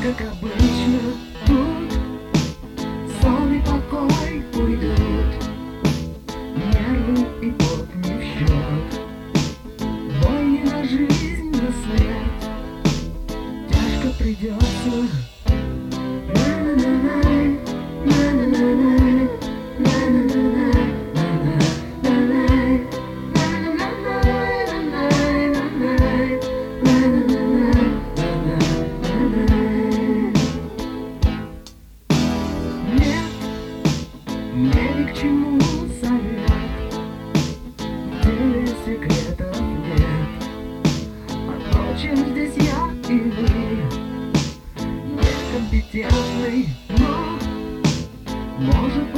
как обычно, тут сон и покой уйдут. Нервы и пот не в счет, бой не на жизнь, на смерть. Тяжко придется. Мне ни к чему совет, в деле секретов нет. Впрочем, здесь я и вы, некомпетентный, но может